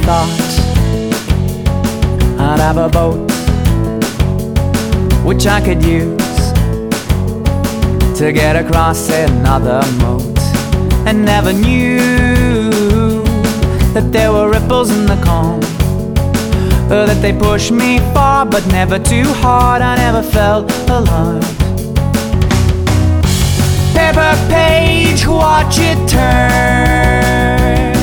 thought I'd have a boat which I could use to get across another moat, and never knew that there were ripples in the calm, or that they pushed me far but never too hard. I never felt alone. Paper page, watch it turn.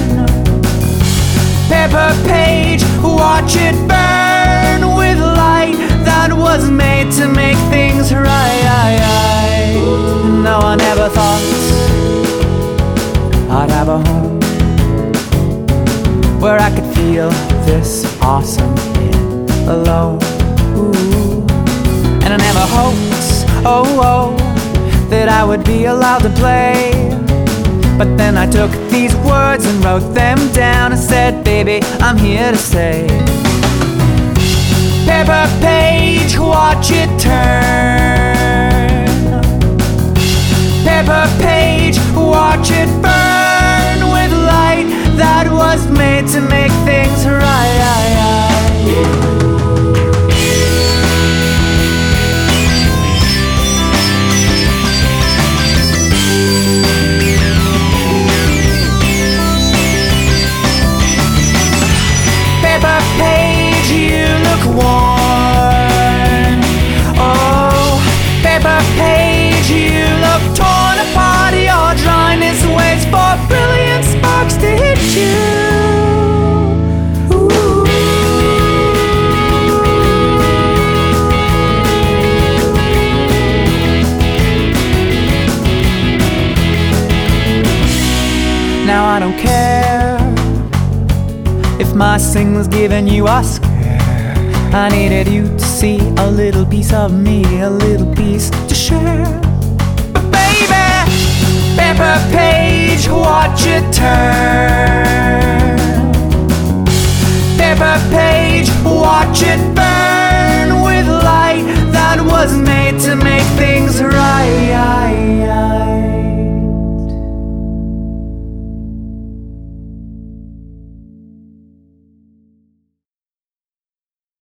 Paper page, watch it burn with light that was made to make things right. No, I never thought I'd have a home where I could feel this awesome and alone. Ooh. And I never hoped, that I would be allowed to play. But then I took these words and wrote them down and said, baby, I'm here to stay. Paper page, watch it turn. Paper page, watch it burn with light that was made to make things right. Paper page, you look worn. Oh, paper page, you look torn apart. Your dryness waits for brilliant sparks to hit you. Ooh. Now I don't care if my single's giving you a scare. I needed you to see a little piece of me, a little piece to share. But baby, paper page, watch it turn. Paper page, watch it burn with light that was made to make things right.